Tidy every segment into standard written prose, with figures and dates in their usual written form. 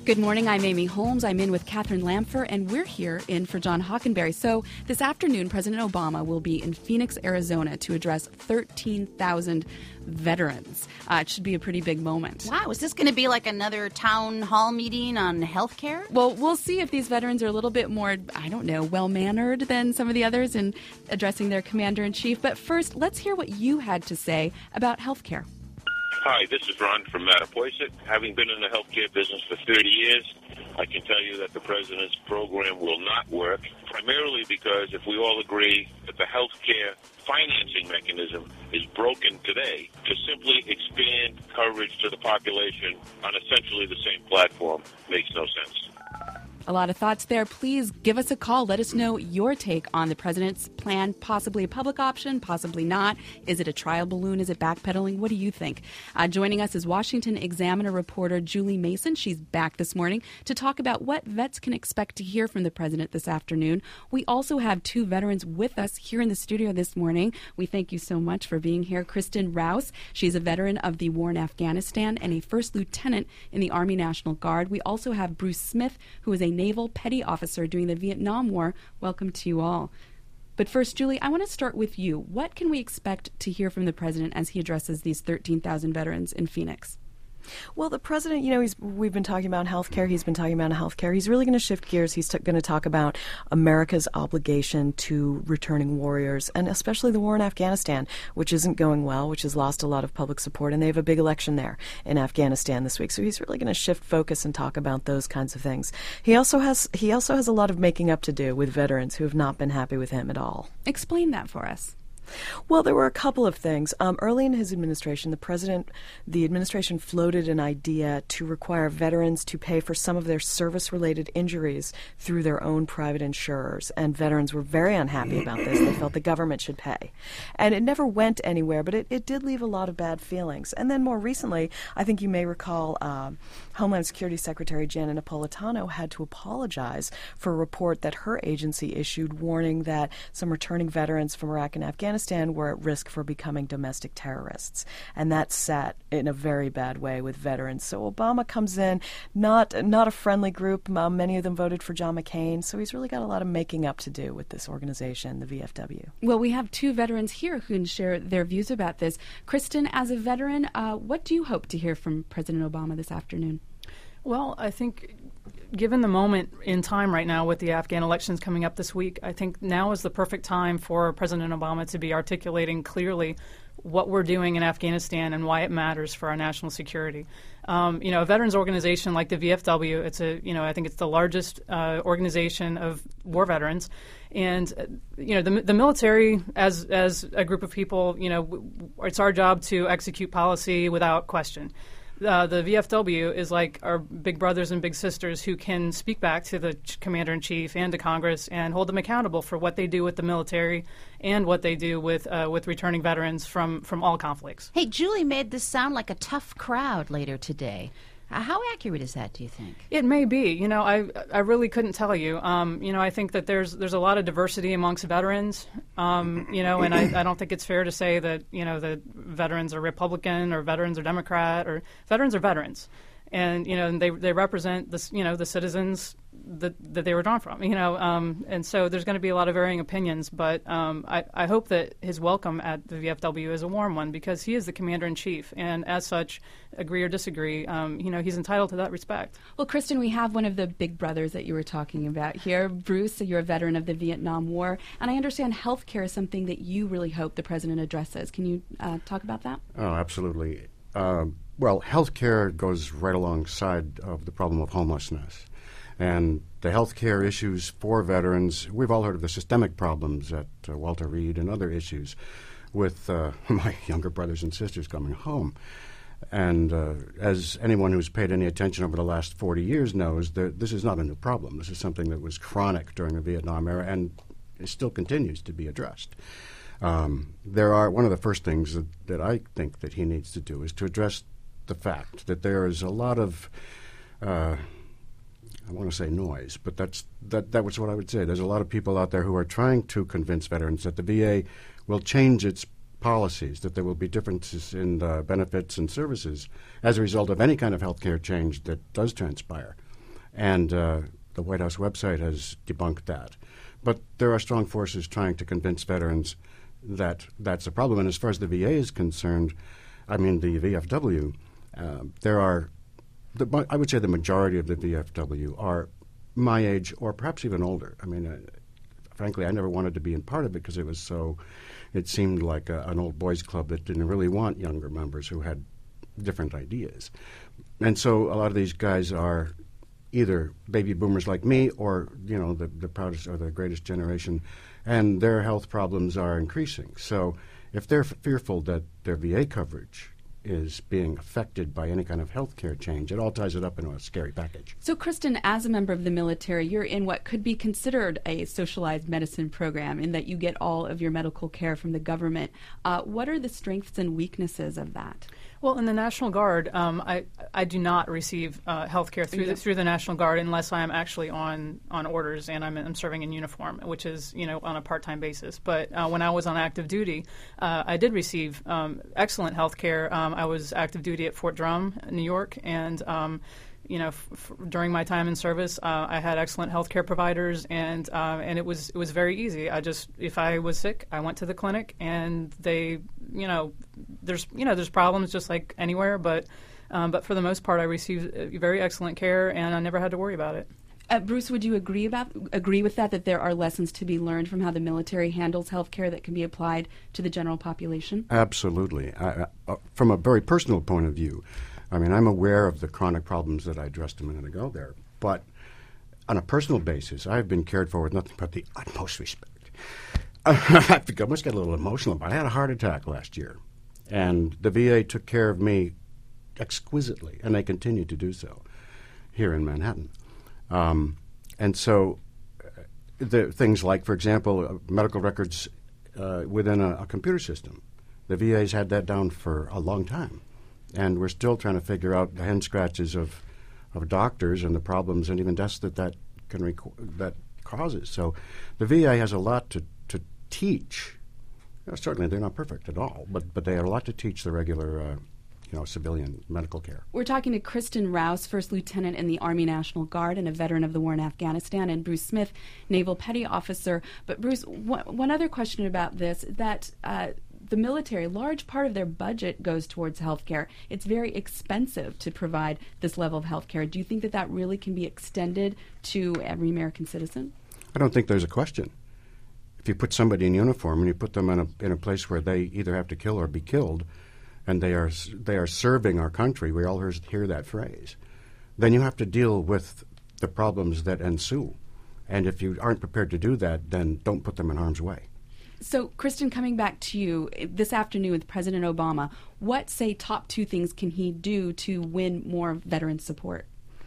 Good morning. I'm Amy Holmes. I'm in with Catherine Lamfer, and we're here in for John Hockenberry. So this afternoon, President Obama will be in Phoenix, Arizona to address 13,000 veterans. It should be a pretty big moment. Wow. Is this going to be like another town hall meeting on health care? Well, we'll see if these veterans are a little bit more, well-mannered than some of the others in addressing their commander-in-chief. But first, let's hear what you had to say about health care. Hi, this is Ron from Mattapoisett. Having been in the healthcare business for 30 years, I can tell you that the president's program will not work, primarily because if we all agree that the healthcare financing mechanism is broken today, to simply expand coverage to the population on essentially the same platform makes no sense. A lot of thoughts there. Please give us a call. Let us know your take on the president's plan. Possibly a public option, possibly not. Is it a trial balloon? Is it backpedaling? What do you think? Joining us is Washington Examiner reporter Julie Mason. She's back this morning to talk about what vets can expect to hear from the president this afternoon. We also have two veterans with us here in the studio this morning. We thank you so much for being here. Kristen Rouse, she's a veteran of the war in Afghanistan and a first lieutenant in the Army National Guard. We also have Bruce Smith, who is a naval petty officer during the Vietnam War. Welcome to you all. But first, Julie, I want to start with you. What can we expect to hear from the president as he addresses these 13,000 veterans in Phoenix? Well, the president, we've been talking about healthcare. He's been talking about healthcare. He's really going to shift gears. He's going to talk about America's obligation to returning warriors, and especially the war in Afghanistan, which isn't going well, which has lost a lot of public support, and they have a big election there in Afghanistan this week. So he's really going to shift focus and talk about those kinds of things. He also has a lot of making up to do with veterans who have not been happy with him at all. Explain that for us. Well, there were a couple of things. Early in his administration, the administration floated an idea to require veterans to pay for some of their service-related injuries through their own private insurers, and veterans were very unhappy about this. They felt the government should pay. And it never went anywhere, but it did leave a lot of bad feelings. And then more recently, I think you may recall Homeland Security Secretary Janet Napolitano had to apologize for a report that her agency issued warning that some returning veterans from Iraq and Afghanistan were at risk for becoming domestic terrorists. And that sat in a very bad way with veterans. So Obama comes in, not a friendly group. Many of them voted for John McCain. So he's really got a lot of making up to do with this organization, the VFW. Well, we have two veterans here who can share their views about this. Kristen, as a veteran, what do you hope to hear from President Obama this afternoon? Well, I think given the moment in time right now with the Afghan elections coming up this week, I think now is the perfect time for President Obama to be articulating clearly what we're doing in Afghanistan and why it matters for our national security. A veterans organization like the VFW, I think it's the largest organization of war veterans. And, the military, as a group of people, it's our job to execute policy without question. The VFW is like our big brothers and big sisters who can speak back to the commander-in-chief and to Congress and hold them accountable for what they do with the military and what they do with returning veterans from all conflicts. Hey, Julie made this sound like a tough crowd later today. How accurate is that, do you think? It may be. I really couldn't tell you. I think that there's a lot of diversity amongst veterans. And I don't think it's fair to say that that veterans are Republican or veterans are Democrat or veterans are veterans, and they represent the citizens that they were drawn from. And so there's going to be a lot of varying opinions. But I hope that his welcome at the VFW is a warm one because he is the commander-in-chief, and as such, agree or disagree, he's entitled to that respect. Well, Kristen, we have one of the big brothers that you were talking about here. Bruce, you're a veteran of the Vietnam War, and I understand health care is something that you really hope the president addresses. Can you talk about that? Oh, absolutely. Well, health care goes right alongside of the problem of homelessness. And the health care issues for veterans, we've all heard of the systemic problems at Walter Reed and other issues with my younger brothers and sisters coming home. And as anyone who's paid any attention over the last 40 years knows, this is not a new problem. This is something that was chronic during the Vietnam era and it still continues to be addressed. One of the first things that I think that he needs to do is to address the fact that there is a lot of I want to say noise, but that was what I would say. There's a lot of people out there who are trying to convince veterans that the VA will change its policies, that there will be differences in benefits and services as a result of any kind of health care change that does transpire. And the White House website has debunked that. But there are strong forces trying to convince veterans that that's a problem. And as far as the VA is concerned, I mean the VFW, there are, I would say the majority of the VFW are my age or perhaps even older. I mean, frankly, I never wanted to be in part of it because it seemed like an old boys club that didn't really want younger members who had different ideas. And so a lot of these guys are either baby boomers like me or, the proudest or the greatest generation, and their health problems are increasing. So if they're fearful that their VA coverage is being affected by any kind of health care change, it all ties it up into a scary package. So, Kristen, as a member of the military, you're in what could be considered a socialized medicine program in that you get all of your medical care from the government. What are the strengths and weaknesses of that? Well, in the National Guard, I do not receive health care through the National Guard unless I am actually on orders and I'm serving in uniform, which is on a part-time basis. But when I was on active duty, I did receive excellent health care. I was active duty at Fort Drum, New York, and during my time in service, I had excellent healthcare providers, and it was very easy. If I was sick, I went to the clinic, and they, there's problems just like anywhere, but for the most part, I received very excellent care, and I never had to worry about it. Bruce, would you agree with that there are lessons to be learned from how the military handles healthcare that can be applied to the general population? Absolutely. From a very personal point of view, I mean, I'm aware of the chronic problems that I addressed a minute ago there, but on a personal basis, I've been cared for with nothing but the utmost respect. I must get a little emotional, but I had a heart attack last year, and the VA took care of me exquisitely, and they continue to do so here in Manhattan. And so the things like, for example, medical records within a computer system, the VA's had that down for a long time. And we're still trying to figure out the hen scratches of doctors and the problems and even deaths that causes. So the VA has a lot to teach. Certainly they're not perfect at all, but they have a lot to teach the regular civilian medical care. We're talking to Kristen Rouse, First Lieutenant in the Army National Guard and a veteran of the war in Afghanistan, and Bruce Smith, Naval Petty Officer. But Bruce, one other question about this, that the military, a large part of their budget goes towards health care. It's very expensive to provide this level of health care. Do you think that really can be extended to every American citizen? I don't think there's a question. If you put somebody in uniform and you put them in a place where they either have to kill or be killed, and they are serving our country, we all hear that phrase, then you have to deal with the problems that ensue. And if you aren't prepared to do that, then don't put them in harm's way. So, Kristen, coming back to you, this afternoon with President Obama, what, say, top two things can he do to win more veteran support?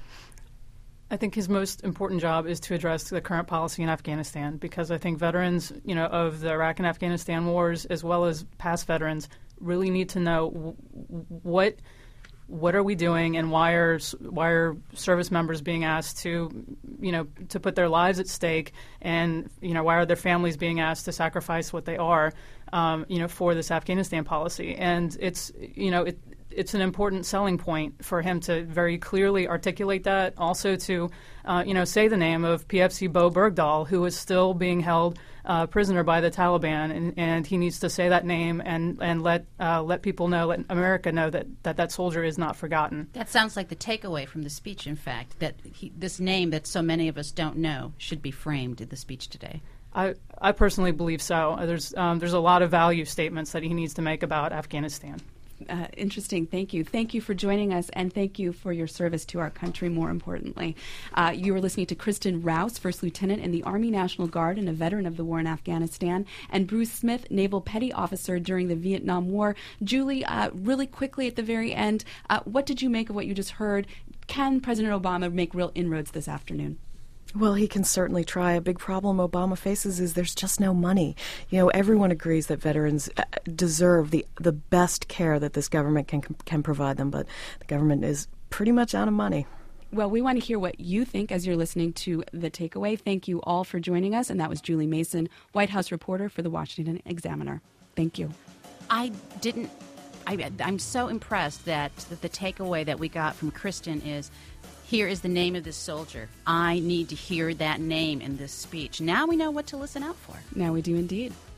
I think his most important job is to address the current policy in Afghanistan, because I think veterans, of the Iraq and Afghanistan wars, as well as past veterans, really need to know what are we doing, and why are service members being asked to put their lives at stake, and why are their families being asked to sacrifice what they are, for this Afghanistan policy. And it's an important selling point for him to very clearly articulate that. Also to say the name of PFC Bo Bergdahl, who is still being held prisoner by the Taliban, and he needs to say that name and let people know, let America know that soldier is not forgotten. That sounds like the takeaway from the speech, in fact, that this name that so many of us don't know should be framed in the speech today. I personally believe so. There's a lot of value statements that he needs to make about Afghanistan. Interesting. Thank you. Thank you for joining us, and thank you for your service to our country, more importantly. You were listening to Kristen Rouse, First Lieutenant in the Army National Guard and a veteran of the war in Afghanistan, and Bruce Smith, Naval Petty Officer during the Vietnam War. Julie, really quickly at the very end, what did you make of what you just heard? Can President Obama make real inroads this afternoon? Well, he can certainly try. A big problem Obama faces is there's just no money. Everyone agrees that veterans deserve the best care that this government can provide them, but the government is pretty much out of money. Well, we want to hear what you think as you're listening to The Takeaway. Thank you all for joining us, and that was Julie Mason, White House reporter for the Washington Examiner. Thank you. I'm so impressed that the takeaway that we got from Kristen is Here is the name of this soldier. I need to hear that name in this speech. Now we know what to listen out for. Now we do indeed.